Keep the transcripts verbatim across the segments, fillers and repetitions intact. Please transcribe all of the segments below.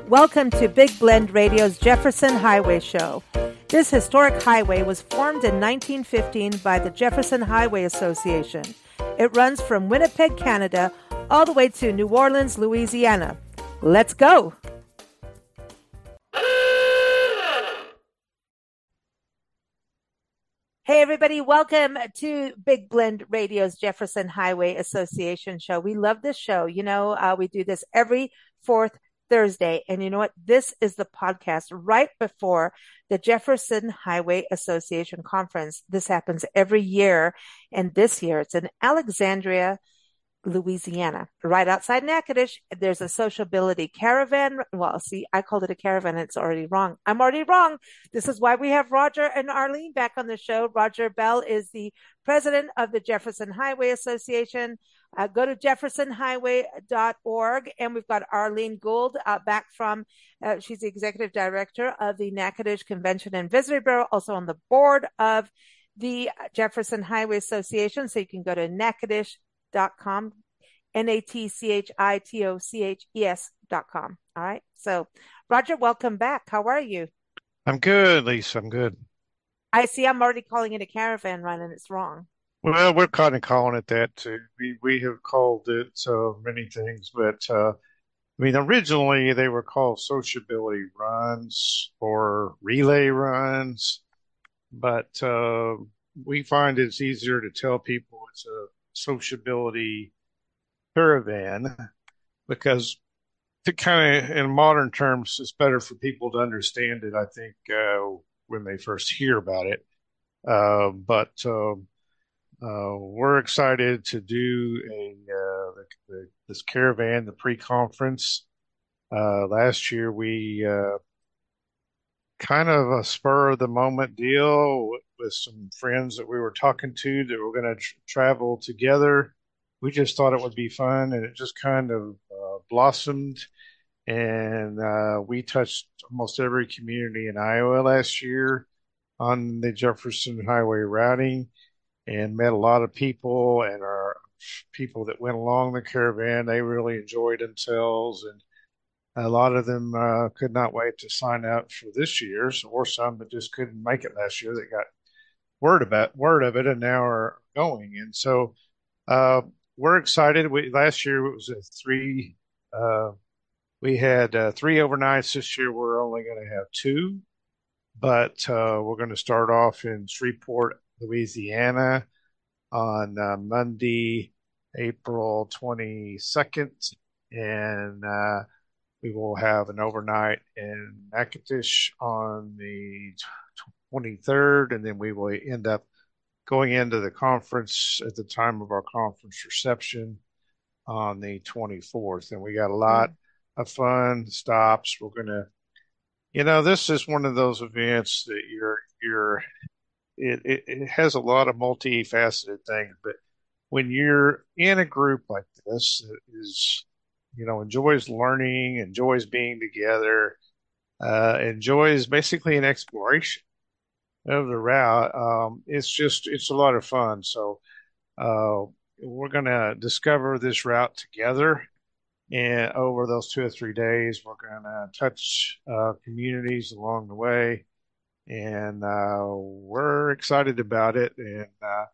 Welcome to Big Blend Radio's Jefferson Highway Show. This historic highway was formed in nineteen fifteen by the Jefferson Highway Association. It runs from Winnipeg, Canada, all the way to New Orleans, Louisiana. Let's go! Hey everybody, welcome to Big Blend Radio's Jefferson Highway Association show. We love this show. You know, uh, we do this every fourth Thursday. And you know what? This is the podcast right before the Jefferson Highway Association conference. This happens every year. And this year it's in Alexandria, Louisiana, right outside Natchitoches. There's a sociability caravan. Well, see, I called it a caravan. It's already wrong. I'm already wrong. This is why we have Roger and Arlene back on the show. Roger Bell is the president of the Jefferson Highway Association. Uh, go to jefferson highway dot org. And we've got Arlene Gould uh, back from, uh, she's the executive director of the Natchitoches Convention and Visitor Bureau, also on the board of the Jefferson Highway Association. So you can go to natchitoches dot com, N A T C H I T O C H E S dot com. All right. So, Roger, welcome back. How are you? I'm good, Lisa. I'm good. I see I'm already calling it a caravan run and it's wrong. Well, we're kind of calling it that too. We we have called it so many things, but uh, I mean, originally they were called sociability runs or relay runs, but uh, we find it's easier to tell people it's a sociability caravan because to kind of in modern terms it's better for people to understand it, I think, uh, when they first hear about it. Uh, but uh, uh, we're excited to do a uh, the, the, this caravan, the pre-conference. Uh, last year we uh, kind of a spur of the moment deal with, with some friends that we were talking to that were going to tr- travel together. We just thought it would be fun, and it just kind of uh, blossomed. And uh, we touched almost every community in Iowa last year on the Jefferson Highway routing and met a lot of people. And our people that went along the caravan, they really enjoyed themselves. And a lot of them uh, could not wait to sign up for this year's, or some that just couldn't make it last year that got word about word of it and now are going. And so uh, we're excited. We last year it was a three. Uh, we had uh, three overnights. This year we're only going to have two, but uh, we're going to start off in Shreveport, Louisiana, on uh, Monday, April twenty-second, and uh, we will have an overnight in Natchitoches on the twenty-third, and then we will end up going into the conference at the time of our conference reception on the twenty-fourth. And we got a lot mm-hmm. of fun stops. We're going to, you know, this is one of those events that you're, you're, it, it, it has a lot of multifaceted things, but when you're in a group like this that is, you know, enjoys learning, enjoys being together, uh, enjoys basically an exploration of the route. Um, it's just, it's a lot of fun. So, uh, we're going to discover this route together. And over those two or three days, we're going to touch, uh, communities along the way. And, uh, we're excited about it. And, uh,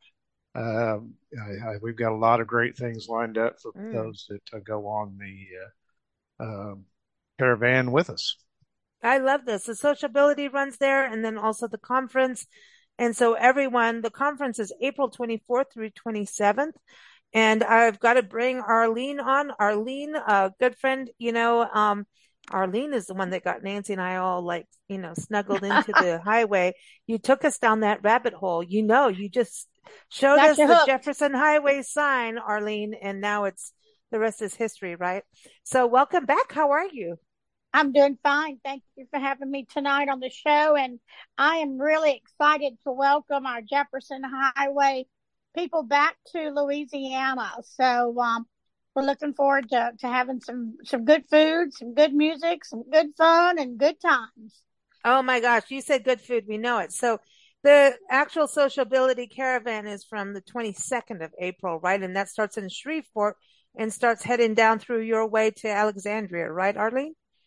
um, I, I, we've got a lot of great things lined up for mm. those that uh, go on the, uh, um, caravan with us. I love this. The sociability runs there and then also the conference. And so everyone, the conference is April twenty-fourth through twenty-seventh. And I've got to bring Arlene on. Arlene, a good friend, you know, um, Arlene is the one that got Nancy and I all like, you know, snuggled into the highway. You took us down that rabbit hole. You know, you just showed Got us the hooked. Jefferson Highway sign, Arlene, and now it's the rest is history, right? So welcome back. How are you? I'm doing fine. Thank you for having me tonight on the show. And I am really excited to welcome our Jefferson Highway people back to Louisiana. So um, we're looking forward to, to having some, some good food, some good music, some good fun, and good times. Oh, my gosh. You said good food. We know it. So the actual sociability caravan is from the twenty-second of April, right? And that starts in Shreveport and starts heading down through your way to Alexandria, right, Arlene?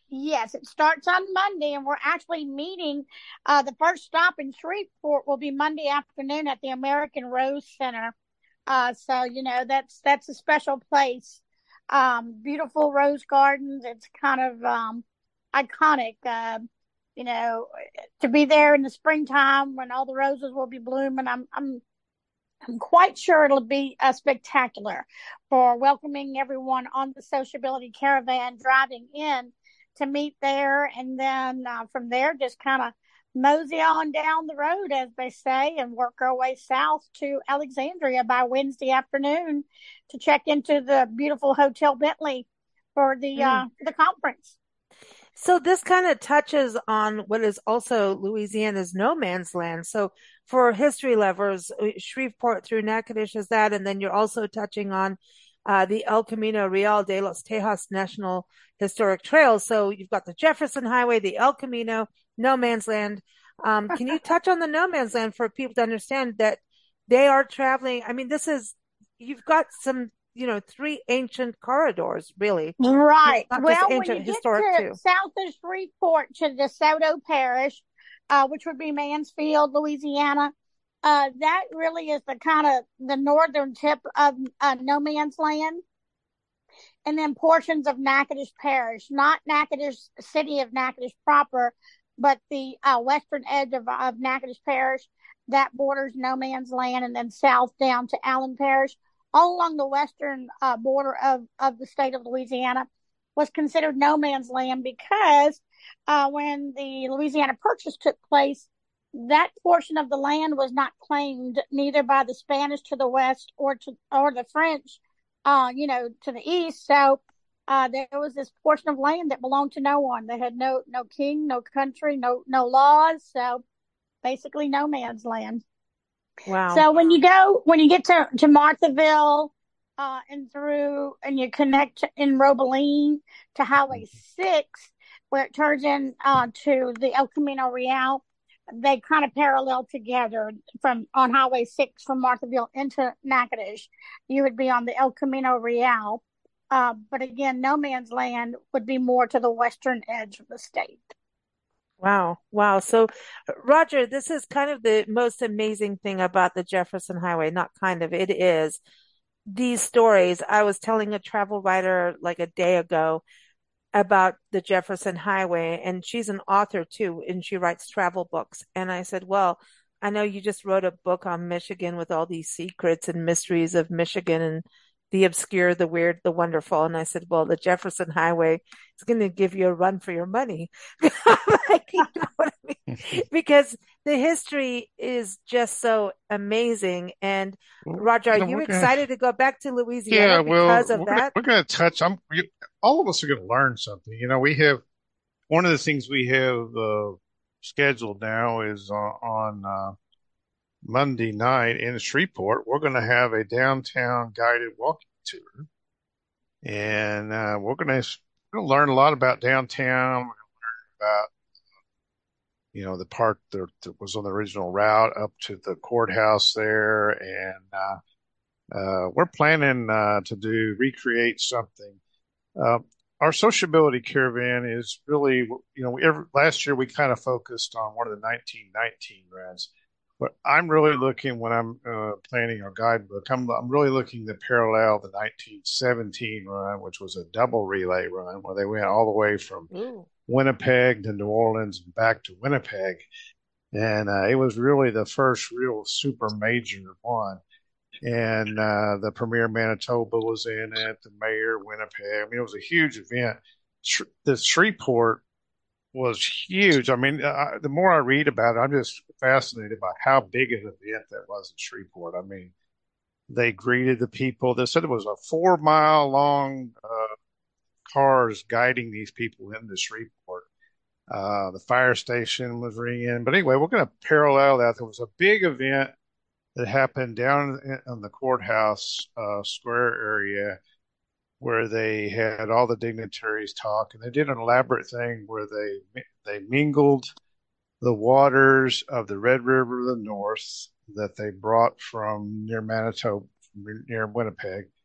Yes, it starts on Monday, and we're actually meeting. Uh, the first stop in Shreveport will be Monday afternoon at the American Rose Center. Uh, so you know that's that's a special place. Um, beautiful rose gardens. It's kind of um, iconic. Uh, you know, to be there in the springtime when all the roses will be blooming. I'm I'm I'm quite sure it'll be uh, spectacular for welcoming everyone on the Sociability Caravan driving in to meet there. And then uh, from there, just kind of mosey on down the road, as they say, and work our way south to Alexandria by Wednesday afternoon to check into the beautiful Hotel Bentley for the uh, Mm. for the conference. So this kind of touches on what is also Louisiana's no man's land. So for history lovers, uh, Shreveport through Natchitoches is that, and then you're also touching on uh, the El Camino Real de los Tejas National Historic Trail. So you've got the Jefferson Highway, the El Camino, no man's land. Um, can you touch on the no man's land for people to understand that they are traveling? I mean, this is, you've got some, you know, three ancient corridors, really. Right. Not just Well, when ancient, you get historic to too. south of Shreveport to DeSoto Parish, uh, which would be Mansfield, Louisiana, uh, that really is the kind of the northern tip of uh, no man's land. And then portions of Natchitoches Parish, not Natchitoches city of Natchitoches proper, but the uh, western edge of, of Natchitoches Parish that borders no man's land, and then south down to Allen Parish, all along the western uh, border of, of the state of Louisiana, was considered no man's land because uh, when the Louisiana Purchase took place, that portion of the land was not claimed neither by the Spanish to the west or to or the French, uh, you know, to the east. So uh, there was this portion of land that belonged to no one. They had no no king, no country, no no laws. So basically, no man's land. Wow. So when you go, when you get to, to Marthaville, uh, and through, and you connect in Robeline to Highway six, where it turns in, uh, to the El Camino Real, they kind of parallel together from, on Highway six from Marthaville into Natchitoches. You would be on the El Camino Real. Uh, but again, no man's land would be more to the western edge of the state. Wow. Wow. So, Roger, this is kind of the most amazing thing about the Jefferson Highway. Not kind of, it is. These stories. I was telling a travel writer like a day ago about the Jefferson Highway, and she's an author too, and she writes travel books. And I said, well, I know you just wrote a book on Michigan with all these secrets and mysteries of Michigan and the obscure, the weird, the wonderful. And I said, well, the Jefferson Highway is going to give you a run for your money. Like, you know what I mean? Because the history is just so amazing. And Well, Roger, are you know, you we're gonna, excited to go back to Louisiana yeah, well, because of we're gonna that? we're gonna touch. I'm we, all of us are gonna learn something. You know, we have one of the things we have uh, scheduled now is on, on uh, Monday night in Shreveport. We're gonna have a downtown guided walking tour, and uh, we're gonna we're gonna learn a lot about downtown. We're gonna learn about you know the part that, that was on the original route up to the courthouse there, and uh, Uh, we're planning uh, to do recreate something. Uh, our sociability caravan is really, you know, every, last year we kind of focused on one of the nineteen nineteen runs, but I'm really looking when I'm uh, planning our guidebook. I'm I'm really looking to parallel the nineteen seventeen run, which was a double relay run where they went all the way from Ooh. Winnipeg to New Orleans and back to Winnipeg, and uh, it was really the first real super major one. And uh, the premier Manitoba was in it, the mayor of Winnipeg. I mean, it was a huge event. Sh- the Shreveport was huge. I mean, I, the more I read about it, I'm just fascinated by how big an event that was in Shreveport. I mean, they greeted the people. They said it was a four mile long uh, cars guiding these people into Shreveport. Uh, the fire station was ringing. But anyway, we're going to parallel that. There was a big event that happened down in, in the courthouse uh, square area where they had all the dignitaries talk, and they did an elaborate thing where they they mingled the waters of the Red River of the North that they brought from near Manitoba, near Winnipeg,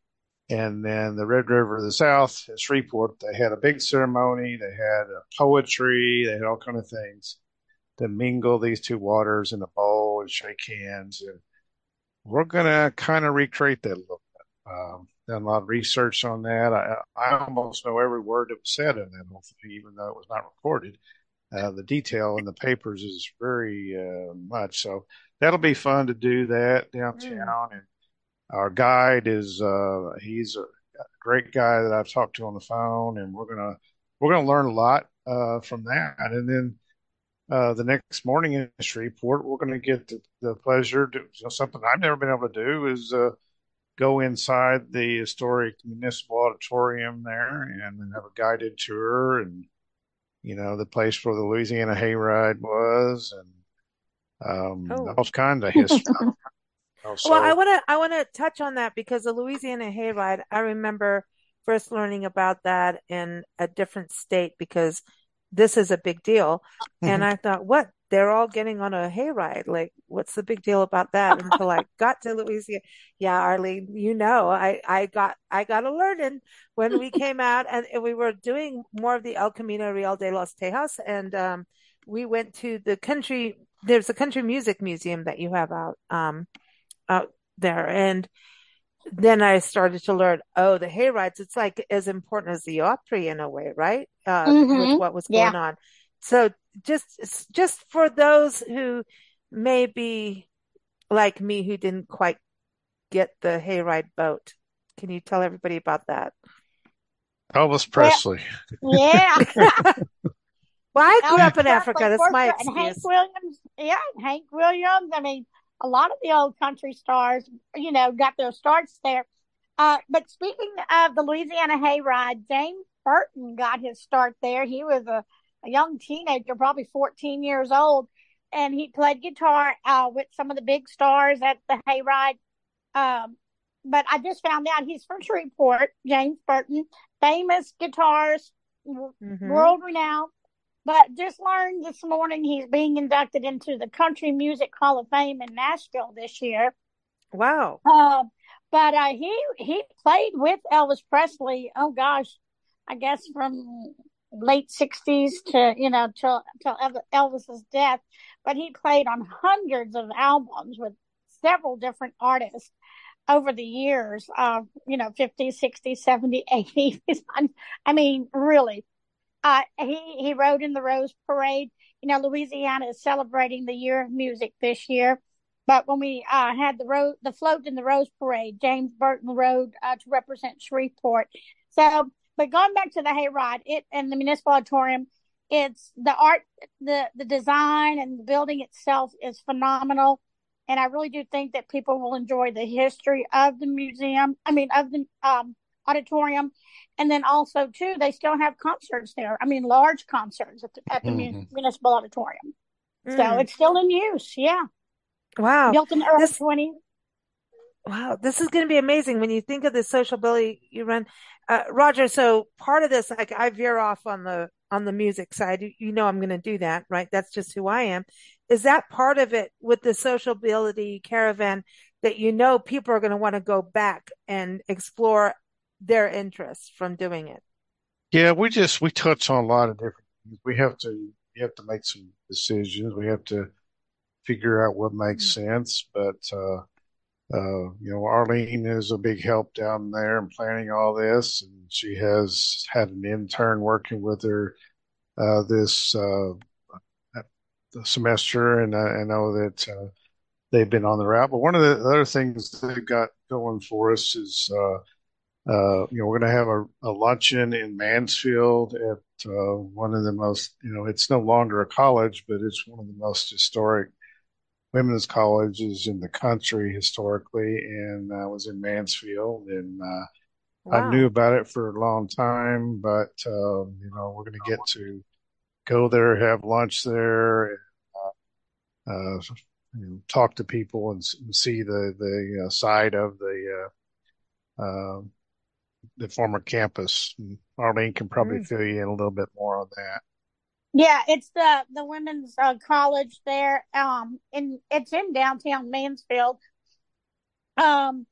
And then the Red River of the South in Shreveport, they had a big ceremony. They had uh, poetry. They had all kind of things to mingle these two waters in a bowl and shake hands. And we're going to kind of recreate that a little bit. Um, done a lot of research on that. I, I almost know every word that was said in that whole thing, even though it was not recorded. Uh, the detail in the papers is very uh, much. So that'll be fun to do that downtown. Mm. And our guide is uh, he's a great guy that I've talked to on the phone, and we're gonna we're gonna learn a lot uh, from that. And then uh, the next morning in Shreveport, we're gonna get the, the pleasure to, you know, something I've never been able to do is uh, go inside the historic municipal auditorium there and then have a guided tour, and you know the place where the Louisiana Hayride was, and um, oh. all kinds of history. Also, well, I want to I want to touch on that because the Louisiana Hayride, I remember first learning about that in a different state because this is a big deal. Mm-hmm. And I thought, what? They're all getting on a hayride. Like, what's the big deal about that? Until I got to Louisiana. Yeah, Arlene, you know, I, I got I got a learning when we came out and we were doing more of the El Camino Real de los Tejas. And um, we went to the country, there's a country music museum that you have out. Um, out there. And then I started to learn, oh, the hayrides, it's like as important as the Opry in a way, right? Uh, mm-hmm. With what was going yeah. on. So just, just for those who may be like me, who didn't quite get the hayride boat, can you tell everybody about that? Elvis Presley. Well, yeah. Well, I grew Elvis up in Presley, Africa. That's my excuse. And Hank Williams. Yeah. Hank Williams. I mean, a lot of the old country stars, you know, got their starts there. Uh, but speaking of the Louisiana Hayride, James Burton got his start there. He was a, a young teenager, probably fourteen years old, and he played guitar uh, with some of the big stars at the Hayride. Um, but I just found out he's from Shreveport, James Burton, famous guitarist, mm-hmm. world renowned. But just learned this morning he's being inducted into the Country Music Hall of Fame in Nashville this year. Wow. Uh, but uh, he he played with Elvis Presley, oh gosh, I guess from late sixties to, you know, till, till Elvis's death. But he played on hundreds of albums with several different artists over the years, uh, you know, fifties, sixties, seventies, eighties. I mean, really. Uh, he, he rode in the Rose Parade. You know, Louisiana is celebrating the Year of Music this year. But when we uh, had the road, the float in the Rose Parade, James Burton rode uh, to represent Shreveport. So, but going back to the hayride, it and the municipal auditorium, it's the art, the the design and the building itself is phenomenal. And I really do think that people will enjoy the history of the museum. I mean, of the um, auditorium. And then also, too, they still have concerts there. I mean, large concerts at the, at the mm-hmm. municipal auditorium. Mm. So it's still in use. Yeah. Wow. Built in the early twenties. Wow. This is going to be amazing when you think of the sociability you run. Uh, Roger, so part of this, like I veer off on the, on the music side. You, you know, I'm going to do that, right? That's just who I am. Is that part of it with the sociability caravan that, you know, people are going to want to go back and explore their interests from doing it? Yeah, we just we touch on a lot of different things. We have to we have to make some decisions. We have to figure out what makes mm-hmm. sense. But uh, uh, you know, Arlene is a big help down there in planning all this, and she has had an intern working with her uh, this uh, semester, and I, I know that uh, they've been on the route. But one of the other things they've got going for us is. Uh, Uh, you know, we're going to have a, a luncheon in Mansfield at uh, one of the most, you know, it's no longer a college, but it's one of the most historic women's colleges in the country historically. And I was in Mansfield, and uh, wow. I knew about it for a long time, but, uh, you know, we're going to get to go there, have lunch there, and uh, uh, you know, talk to people and, and see the, the uh, side of the uh, uh, the former campus. Arlene can probably mm. fill you in a little bit more on that. Yeah, it's the the women's uh, college there. Um, in it's in downtown Mansfield. Um,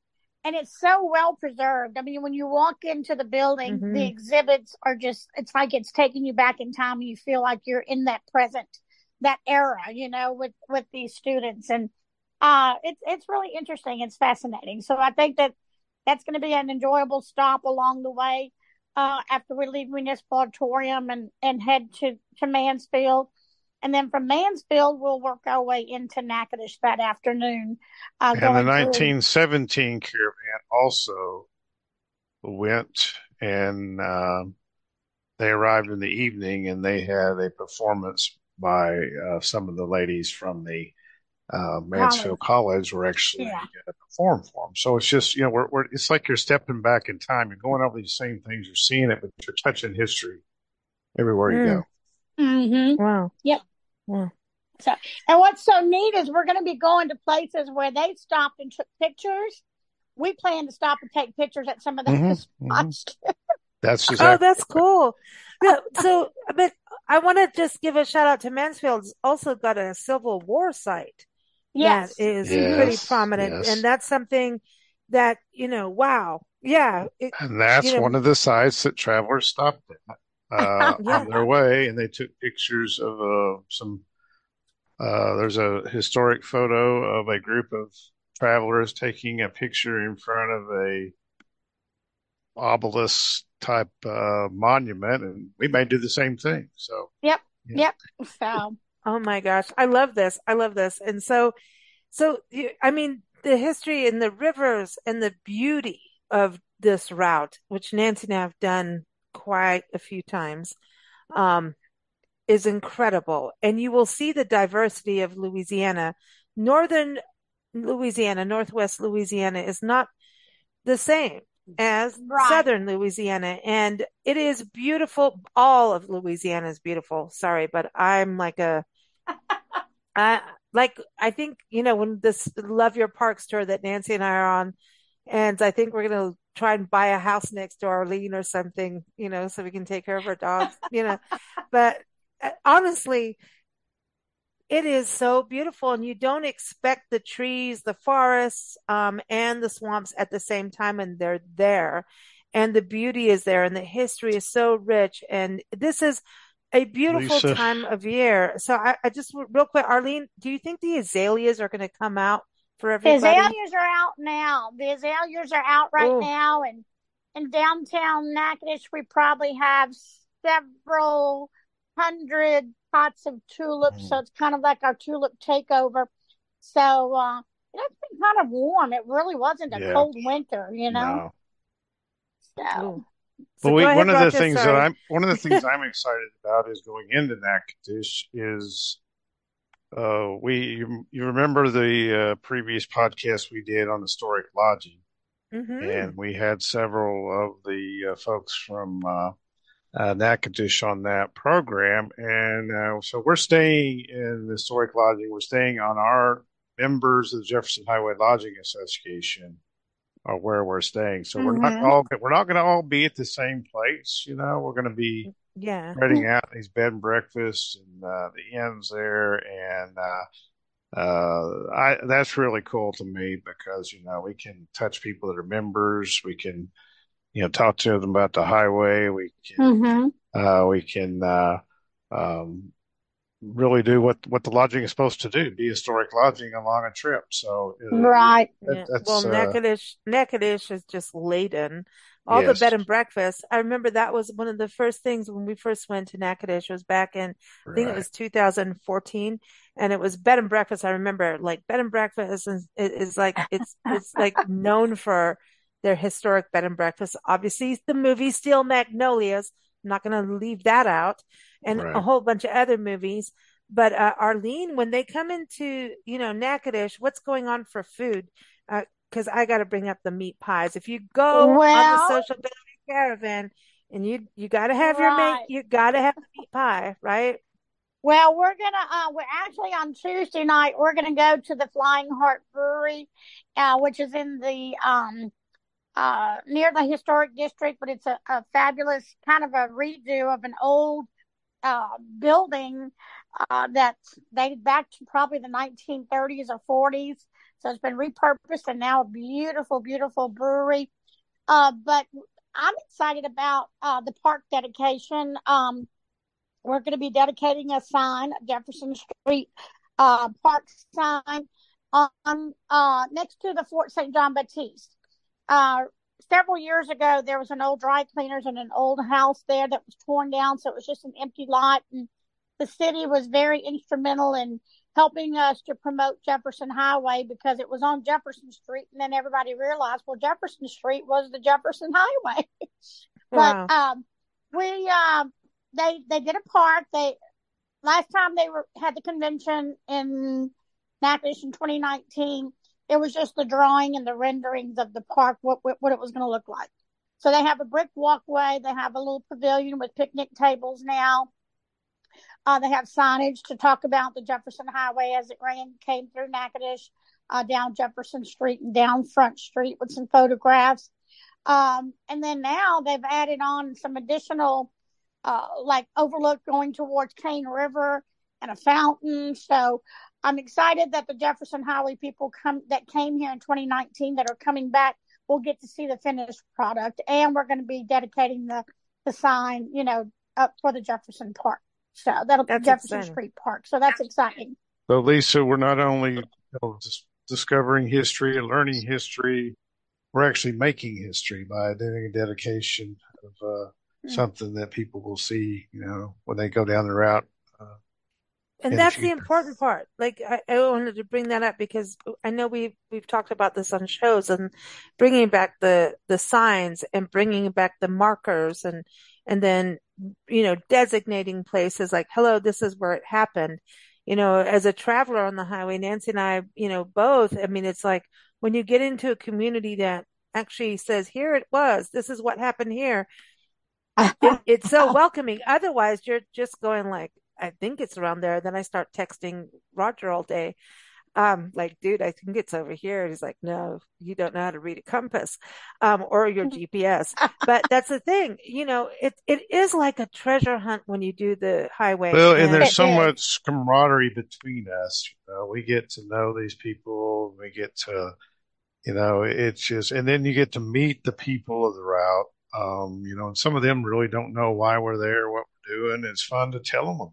and it's so well preserved. I mean, when you walk into the building, Mm-hmm. the exhibits are just, it's like it's taking you back in time, and you feel like you're in that present, that era, you know, with, with these students. And, uh, it's, it's really interesting. It's fascinating. So I think that that's going to be an enjoyable stop along the way, uh, after we leave Municipal Auditorium and, and head to, to Mansfield. And then from Mansfield, we'll work our way into Natchitoches that afternoon. Uh, And the going through. nineteen seventeen caravan also went, and uh, they arrived in the evening, and they had a performance by uh, some of the ladies from the uh, Mansfield College were actually Yeah. going to perform for them. So it's just, you know, we're, we're, it's like you're stepping back in time. You're going over these same things. You're seeing it, but you're touching history everywhere you Mm. go. Mm-hmm. Wow. Yep. Wow. So, and what's so neat is we're going to be going to places where they stopped and took pictures. We plan to stop and take pictures at some of those Mhm, mhm. spots. That's Oh, exactly. that's cool. Yeah, so, but I want to just give a shout out to Mansfield's also got a Civil War site Yes. that is Yes, pretty prominent. yes. And that's something that, you know, wow. Yeah. It, And that's you know, one of the sites that travelers stopped at uh, Yeah. on their way, and they took pictures of uh, some. Uh, there's a historic photo of a group of travelers taking a picture in front of a obelisk type uh, monument, and we may do the same thing. So, Yep. yeah. Yep. So, oh my gosh. I love this. I love this. And so, so, you- I mean, the history and the rivers and the beauty of this route, which Nancy and I have done quite a few times, um, is incredible. And you will see the diversity of Louisiana. Northern Louisiana, Northwest Louisiana is not the same as Right. Southern Louisiana. And it is beautiful. All of Louisiana is beautiful. Sorry, but I'm like a, I like, I think, you know, when this Love Your Parks tour that Nancy and I are on, and I think we're going to try and buy a house next to Arlene or something, you know, so we can take care of our dogs, you know, but uh, honestly, it is so beautiful, and you don't expect the trees, the forests, um, and the swamps at the same time, and they're there. And the beauty is there, and the history is so rich. And this is a beautiful Lisa, time of year. So I, I just real quick, Arlene, do you think the azaleas are going to come out for the everybody? azaleas are out now. The azaleas are out right Oh, now. And in downtown Natchitoches, we probably have several hundred pots of tulips. So it's kind of like our tulip takeover. So, uh, it's been kind of warm. It really wasn't a yeah, cold winter, you know? no. So, oh. But So we, go ahead, one of the Roger. things that Sorry. I'm one of the things I'm excited about is going into Natchitoches is uh, we you, you remember the uh, previous podcast we did on historic lodging, Mm-hmm. and we had several of the uh, folks from uh, uh, Natchitoches on that program, and uh, so we're staying in the historic lodging. We're staying on our members of the Jefferson Highway Lodging Association or where we're staying. So we're not mm-hmm. all we're not going to all be at the same place. You know, we're going to be Yeah. spreading out these bed and breakfasts and uh, the inns there, and uh, uh, I that's really cool to me because you know we can touch people that are members. We can you know talk to them about the highway. We can Mm-hmm. uh, we can uh, um, really do what what the lodging is supposed to do, be historic lodging along a trip. So uh, Right. that, Yeah. that's Well, uh, Natchitoches, Natchitoches is just laden. All the yes, bed and breakfast. I remember that was one of the first things when we first went to Natchitoches was back in, I think it right. was two thousand fourteen, and it was bed and breakfast. I remember like bed and breakfast is, is like, it's, it's like known for their historic bed and breakfast. Obviously the movie Steel Magnolias. I'm not going to leave that out, and a Right. whole bunch of other movies. But uh, Arlene, when they come into, you know, Natchitoches, what's going on for food? Uh, because I got to bring up the meat pies. If you go on the Well, Social Building Caravan, and you you got to have your mate, right. you got to have the meat pie, right? Well, we're gonna uh we're actually on Tuesday night we're gonna go to the Flying Heart Brewery, uh, which is in the um uh near the historic district, but it's a, a fabulous kind of a redo of an old uh, building uh, that's dated back to probably the nineteen thirties or forties. So it's been repurposed and now a beautiful, beautiful brewery. Uh, but I'm excited about uh, the park dedication. Um, we're going to be dedicating a sign, Jefferson Street uh, Park sign, on uh, next to the Fort Saint John Baptiste. Uh, several years ago, there was an old dry cleaners and an old house there that was torn down, so it was just an empty lot. And the city was very instrumental in helping us to promote Jefferson Highway because it was on Jefferson Street, and then everybody realized, well, Jefferson Street was the Jefferson Highway. Wow. But um, we um, they they did a park. They last time they were had the convention in Natchitoches in twenty nineteen. It was just the drawing and the renderings of the park, what what, what it was going to look like. So they have a brick walkway. They have a little pavilion with picnic tables now. Uh, they have signage to talk about the Jefferson Highway as it ran, came through Natchitoches, uh, down Jefferson Street and down Front Street with some photographs. Um, and then now they've added on some additional, uh, like overlook going towards Cane River and a fountain. So I'm excited that the Jefferson Highway people come that came here in twenty nineteen that are coming back will get to see the finished product. And we're going to be dedicating the, the sign, you know, up for the Jefferson Park. So that'll be Jefferson exciting. Street Park. So that's exciting. So Lisa, we're not only you know, just discovering history and learning history, we're actually making history by doing a dedication of uh, mm-hmm. something that people will see, you know, when they go down the route. Uh, and that's the, the important part. Like I, I wanted to bring that up because I know we've we've talked about this on shows and bringing back the the signs and bringing back the markers and and then you know designating places like, hello, this is where it happened. You know, as a traveler on the highway, Nancy and I, you know, both. I mean, it's like when you get into a community that actually says, here it was, this is what happened here. it, it's so welcoming. Otherwise, you're just going like, I think it's around there. Then I start texting Roger all day. Um, like, dude, I think it's over here. And he's like, no, you don't know how to read a compass, um, or your G P S. But that's the thing, you know, it, it is like a treasure hunt when you do the highway. Well, and, and there's so much camaraderie between us. You know, we get to know these people. We get to, you know, it's just, and then you get to meet the people of the route. Um, you know, and some of them really don't know why we're there, what we're doing. It's fun to tell them about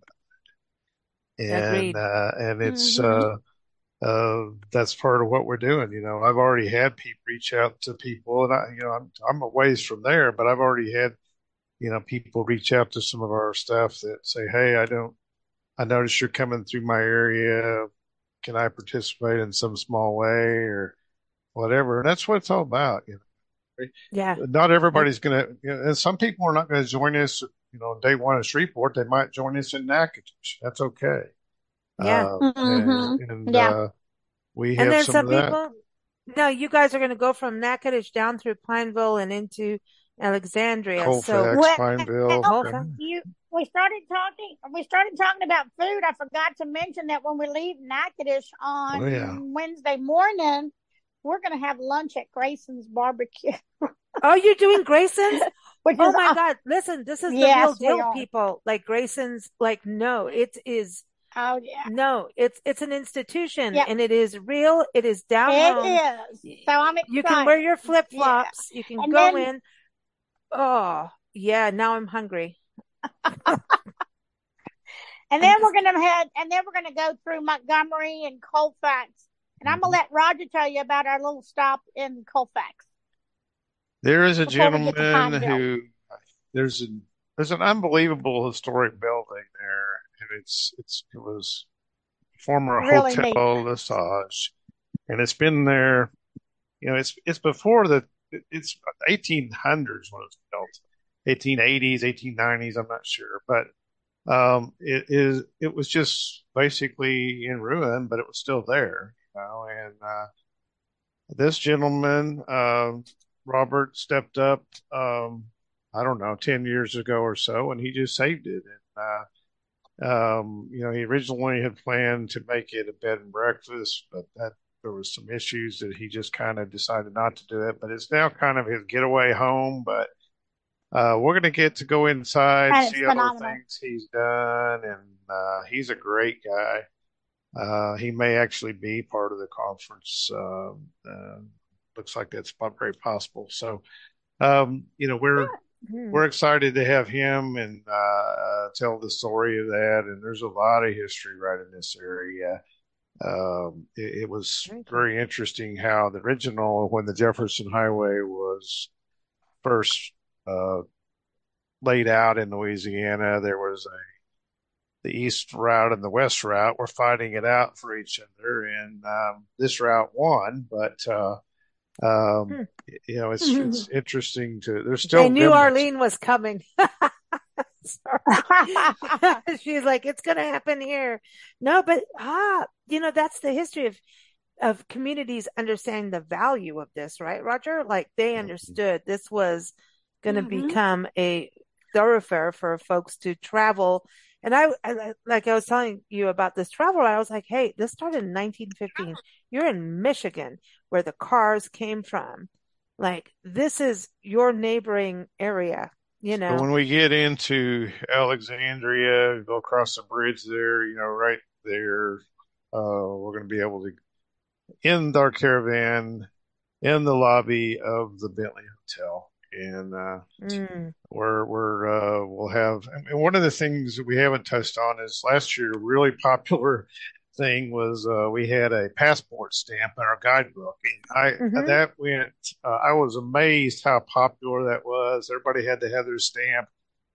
it. And, uh, and it's, mm-hmm. uh, Uh, that's part of what we're doing. You know, I've already had people reach out to people, and I, you know, I'm I'm a ways from there, but I've already had, you know, people reach out to some of our staff that say, "Hey, I don't, I noticed you're coming through my area. Can I participate in some small way or whatever?" And that's what it's all about. You know, yeah. Not everybody's gonna, you know, and some people are not going to join us. You know, day one at Shreveport, they might join us in Natchitoches. That's okay. Yeah. Uh, mm-hmm. And, and yeah. uh, we have and then some, some of that. people, no, you guys are going to go from Natchitoches down through Pineville and into Alexandria. Colfax, so well, Pineville. Colfax. You, we started talking, we started talking about food. I forgot to mention that when we leave Natchitoches on Oh, yeah. Wednesday morning, we're going to have lunch at Grayson's Barbecue. Oh, you're doing Grayson's? Which oh is my aw- God. Listen, this is the Yes, we real deal, are. people. Like Grayson's, like, no, it is. Oh yeah. No, it's it's an institution Yep. and it is real. It is down It home. is. So I'm excited. You can wear your flip flops. Yeah. You can And go then- in. Oh, yeah. Now I'm hungry. And then we're gonna head, and then we're gonna go through Montgomery and Colfax. And I'm gonna let Roger tell you about our little stop in Colfax. There is a Before we get to gentleman Pineville. who there's an there's an unbelievable historic building there, and it's it's it was former Really Hotel Lesage, and it's been there. You know, it's it's before the it's eighteen hundreds when it was built, eighteen eighties, eighteen nineties. I'm not sure, but um, it is it was just basically in ruin, but it was still there. You know, and uh, this gentleman, um, Robert, stepped up. Um, I don't know, ten years ago or so, and he just saved it. And, uh, um, you know, he originally had planned to make it a bed and breakfast, but that there was some issues that he just kind of decided not to do it. But it's now kind of his getaway home. But uh, we're going to get to go inside, And it's see all the phenomenal. things he's done, and uh, he's a great guy. Uh, he may actually be part of the conference. Uh, uh, looks like that's very possible. So, um, you know, we're Hmm. we're excited to have him and uh, uh, tell the story of that. And there's a lot of history right in this area. Um, it, it was Very cool. very interesting how the original, when the Jefferson Highway was first uh, laid out in Louisiana, there was a the east route and the west route were fighting it out for each other, and um, this route won. But uh, um, Hmm. you know, it's it's interesting to. There's They still knew remnants. Arlene was coming. Sorry. She's like, it's going to happen here. No, but ah, you know, that's the history of of communities understanding the value of this, right, Roger? Like they understood this was going to hmm become a thoroughfare for folks to travel. And I, I, like I was telling you about this travel, I was like, hey, this started in nineteen fifteen. You're in Michigan, where the cars came from. Like this is your neighboring area, you So know. when we get into Alexandria, go across the bridge there, you know, right there, uh, we're going to be able to end our caravan in the lobby of the Bentley Hotel, and uh, Mm. we're we're uh, we'll have. And one of the things that we haven't touched on is last year a really popular thing was uh, we had a passport stamp in our guidebook, and I Hmm. that went. Uh, I was amazed how popular that was. Everybody had to have their stamp,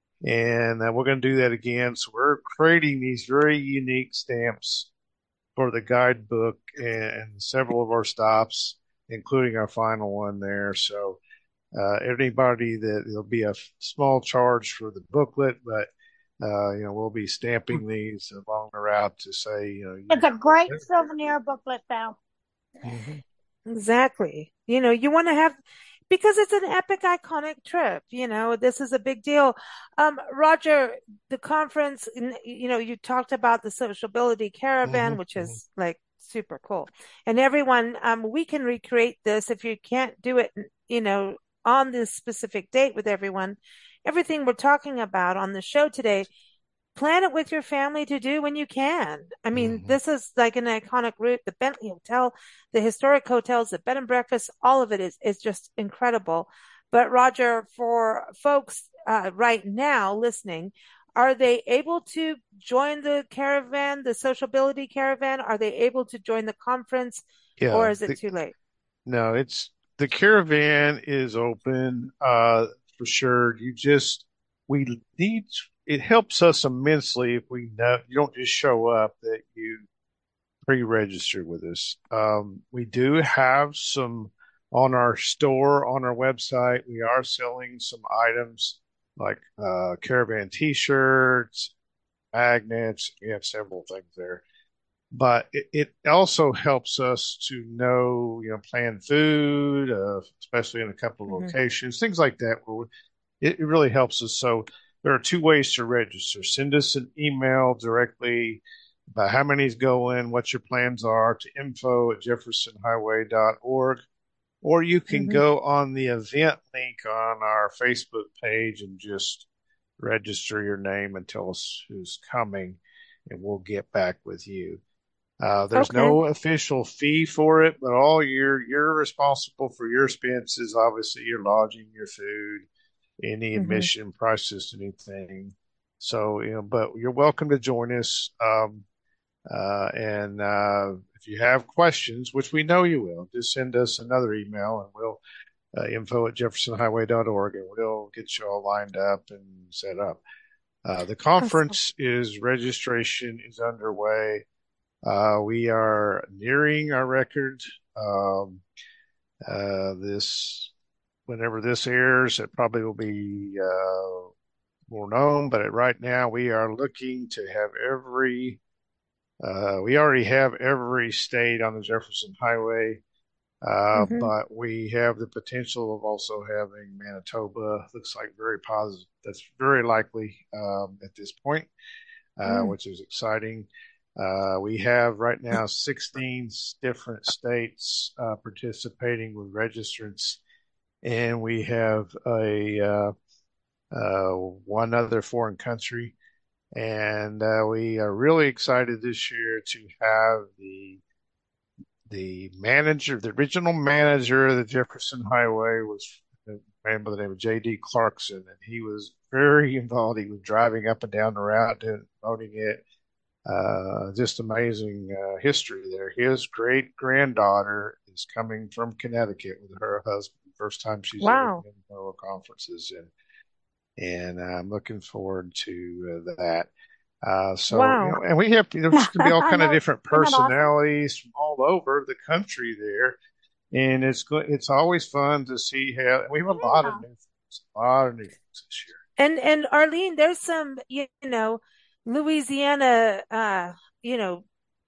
and uh, we're going to do that again. So we're creating these very unique stamps for the guidebook and several of our stops, including our final one there. So uh, anybody that there'll be a small charge for the booklet, but uh, you know we'll be stamping these along the route to say you know It's you. a great souvenir booklet, though. Mm-hmm. Exactly. You know, you want to have, because it's an epic, iconic trip. You know, this is a big deal. Um, Roger, the conference, you know, you talked about the sociability Mm-hmm. caravan, which Mm-hmm. is like super cool. And everyone, um, we can recreate this if you can't do it, you know, on this specific date with everyone. Everything we're talking about on the show today, plan it with your family to do when you can. I mean, Mm-hmm. this is like an iconic route. The Bentley Hotel, the historic hotels, the bed and breakfast, all of it is, is just incredible. But Roger, for folks uh, right now listening, are they able to join the caravan, the sociability caravan? Are they able to join the conference, or Yeah, is it the, too late? no, it's the caravan is open uh, for sure. You just we need it helps us immensely if we know you don't just show up that you pre-registered with us. Um, we do have some on our store, on our website. We are selling some items like uh, caravan t-shirts, magnets. We have several things there. But it, it also helps us to know, you know, plan food, uh, especially in a couple of Mm-hmm. locations, things like that. Where we, it, it really helps us. So there are two ways to register. Send us an email directly about how many's going, what your plans are to info at jefferson highway dot org, or you can Mm-hmm. go on the event link on our Facebook page and just register your name and tell us who's coming, and we'll get back with you. Uh, there's Okay. no official fee for it, but all you're you're responsible for your expenses, obviously your lodging, your food, any Mm-hmm. admission prices, anything. So, you know, but you're welcome to join us. Um, uh, and uh, if you have questions, which we know you will, just send us another email and we'll uh, info at jefferson highway dot org and we'll get you all lined up and set up. Uh, the Awesome. conference is registration is underway. Uh, we are nearing our record. Um, uh, this, whenever this airs, it probably will be uh, more known. But right now, we are looking to have every. Uh, we already have every state on the Jefferson Highway, uh, Mm-hmm. but we have the potential of also having Manitoba. Looks like very positive. That's very likely um, at this point, uh, Mm. which is exciting. Uh, we have right now sixteen different states uh, participating with registrants, and we have a uh, uh, one other foreign country. And uh, we are really excited this year to have the the manager, the original manager of the Jefferson Highway was a man by the name of J D. Clarkson, and he was very involved. He was driving up and down the route and promoting it. Uh, just amazing uh, history there. His great granddaughter is coming from Connecticut with her husband. First time she's ever Wow. been to our conferences, and and I'm looking forward to uh, that. Uh, so, you Wow. know, and we have, there's going to be all I kind of know. different Isn't that awesome? personalities from all over the country there. And it's go- it's always fun to see how we have a lot of Yeah. new things, a lot of new things this year. And and Arlene, there's some, you know, Louisiana, uh, you know,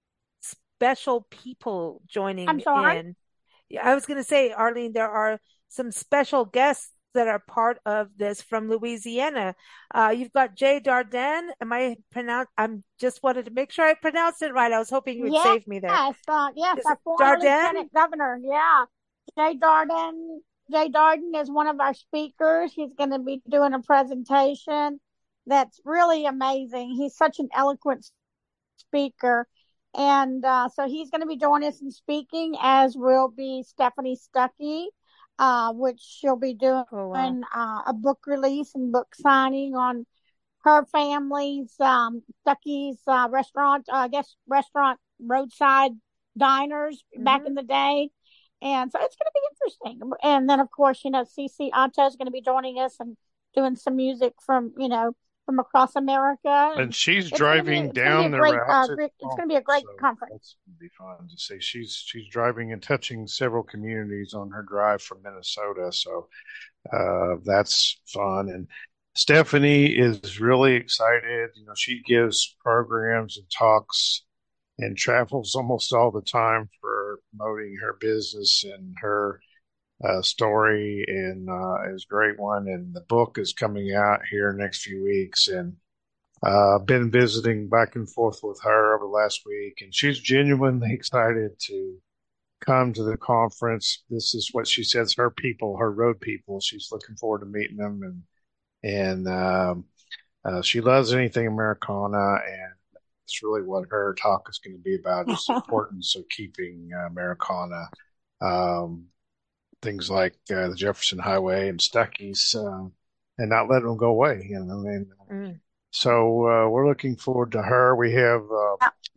special people I'm joining sorry. in. Yeah, I was going to say, Arlene, there are some special guests that are part of this from Louisiana. Uh, you've got Jay Darden. Am I pronounce? I'm just wanted to make sure I pronounced it right. I was hoping you would Yes, save me there. uh, yes, Is our it former Darden? lieutenant governor. Yeah, Jay Darden. Jay Darden is one of our speakers. He's going to be doing a presentation that's really amazing. He's such an eloquent speaker. And uh, so he's going to be joining us in speaking, as will be Stephanie Stuckey, uh, which she'll be doing Oh wow. uh, a book release and book signing on her family's um, Stuckey's uh, restaurant, uh, I guess restaurant roadside diners back Hmm. in the day. And so it's going to be interesting. And then, of course, you know, Cece Anto is going to be joining us and doing some music from, you know, from across America. And And she's it's going to be, driving it's going to be a down the great, route uh, to the it's going to be a conference, great so conference. that's going to be fun to see. She's she's driving and touching several communities on her drive from Minnesota, so uh, that's fun. And Stephanie is really excited. You know, she gives programs and talks and travels almost all the time for promoting her business and her uh, story, and uh, is a great one. And the book is coming out here next few weeks, and uh, I've been visiting back and forth with her over the last week, and she's genuinely excited to come to the conference. This is what she says, her people, her road people. She's looking forward to meeting them, and and um, uh, she loves anything Americana, and it's really what her talk is going to be about: is the importance of keeping uh, Americana. Um, Things like uh, the Jefferson Highway and Stuckey's, uh, and not letting them go away. You know, and Mm. so uh, we're looking forward to her. We have uh,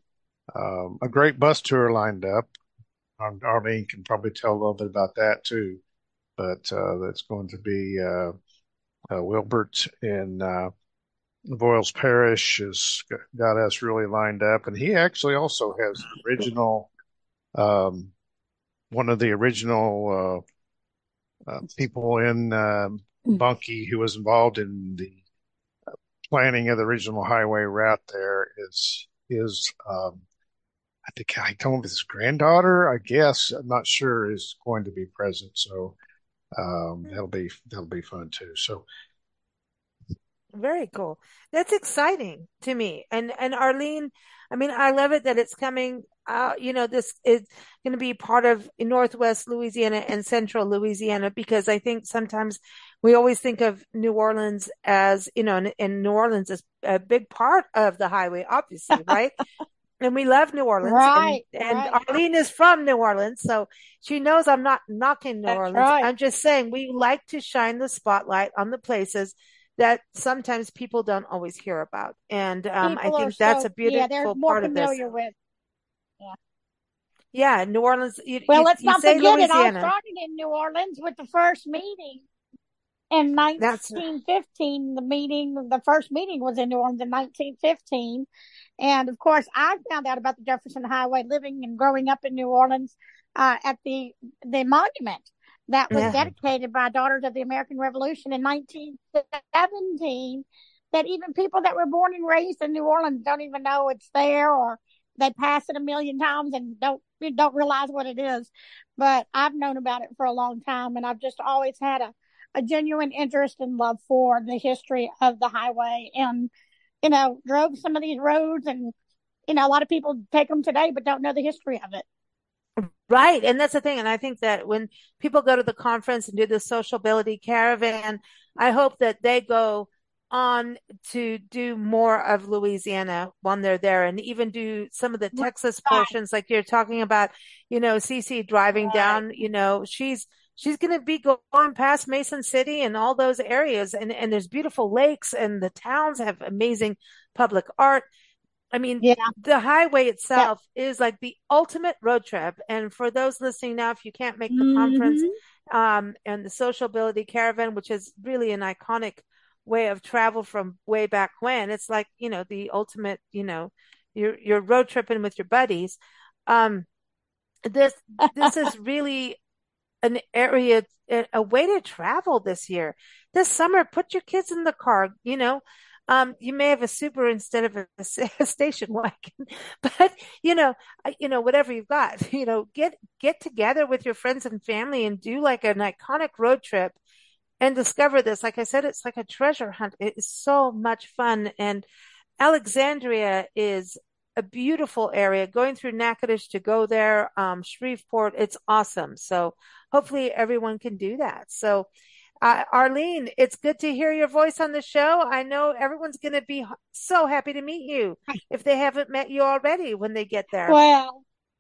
um, a great bus tour lined up. Um, Arlene can probably tell a little bit about that too. But uh, that's going to be uh, uh, Wilbert in uh, Voiles Parish has got us really lined up, and he actually also has the original, um, one of the original uh, uh, people in um, Bunkie who was involved in the planning of the original highway route. There is is um, I think I told him his granddaughter, I guess, I'm not sure, is going to be present. So um, that'll be that'll be fun too. So Very cool. That's exciting to me. And and Arlene, I mean, I love it that it's coming out. You know, this is going to be part of Northwest Louisiana and Central Louisiana, because I think sometimes we always think of New Orleans as, you know, and, and New Orleans is a big part of the highway, obviously, right? And we love New Orleans, and Right, and right. Arlene is from New Orleans, so she knows I'm not knocking New That's Orleans. right. I'm just saying we like to shine the spotlight on the places that sometimes people don't always hear about. And um, I People are think that's a so, yeah, they're beautiful more part of this. familiar with. Yeah. Yeah, New Orleans, you Well, you, let's you not say forget it all Louisiana. started in New Orleans with the first meeting in That's nineteen fifteen. The meeting, the first meeting was in New Orleans in nineteen fifteen. And of course, I found out about the Jefferson Highway living and growing up in New Orleans uh, at the the monument that was yeah. dedicated by Daughters of the American Revolution in nineteen seventeen. That even people that were born and raised in New Orleans don't even know it's there, or they pass it a million times and don't don't realize what it is. But I've known about it for a long time, and I've just always had a, a genuine interest and love for the history of the highway, and you know, drove some of these roads, and you know, a lot of people take them today but don't know the history of it. Right. And that's the thing. And I think that when people go to the conference and do the sociability caravan, I hope that they go on to do more of Louisiana when they're there, and even do some of the Texas portions like you're talking about, you know, Cece driving Right. down, you know, she's she's going to be going past Mason City and all those areas, and and there's beautiful lakes, and the towns have amazing public art. I mean, Yeah. the highway itself is like the ultimate road trip. And for those listening now, if you can't make the Mhm. conference, um, and the Sociability Caravan, which is really an iconic way of travel from way back when, it's like, you know, the ultimate, you know, you're, you're road tripping with your buddies. Um, this, this is really an area, a, a way to travel this year. This summer, put your kids in the car, you know. Um, you may have a Subaru instead of a, a station wagon, but you know, you know, whatever you've got, you know, get, get together with your friends and family and do like an iconic road trip and discover this. Like I said, it's like a treasure hunt. It is so much fun. And Alexandria is a beautiful area. Going through Natchitoches to go there, um, Shreveport, it's awesome. So hopefully everyone can do that. So, Uh, Arlene, it's good to hear your voice on the show. I know everyone's going to be h- so happy to meet you if they haven't met you already when they get there. Well,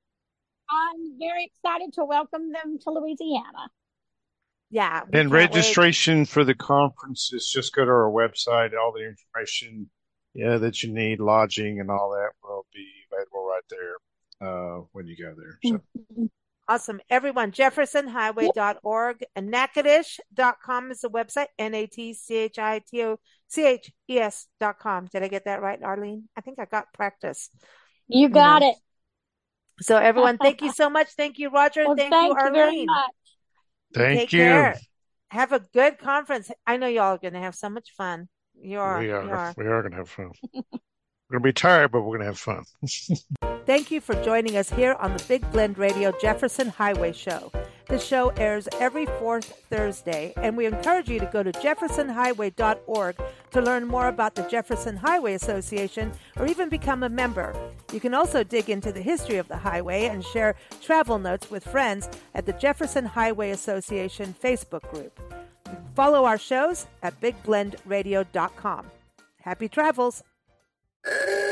I'm very excited to welcome them to Louisiana. Yeah. we And can't wait. registration for the conference is just go to our website. All the information, yeah, that you need, lodging and all that will be available right there uh, when you go there. So Mhm. Awesome. Everyone, jefferson highway dot org and natchitoches dot com is the website. N A T C H I T O C H E S dot com. Did I get that right, Arlene? I think I got practice. You You got know. it. So everyone, thank you so much. Thank you, Roger. Well, thank, thank you, you very Arlene. much. thank Take you. care. Have a good conference. I know y'all are going to have so much fun. You are. We You are. are. We are going to have fun. We're going to be tired, but we're going to have fun. Thank you for joining us here on the Big Blend Radio Jefferson Highway Show. The show airs every fourth Thursday, and we encourage you to go to jefferson highway dot org to learn more about the Jefferson Highway Association or even become a member. You can also dig into the history of the highway and share travel notes with friends at the Jefferson Highway Association Facebook group. Follow our shows at big blend radio dot com. Happy travels!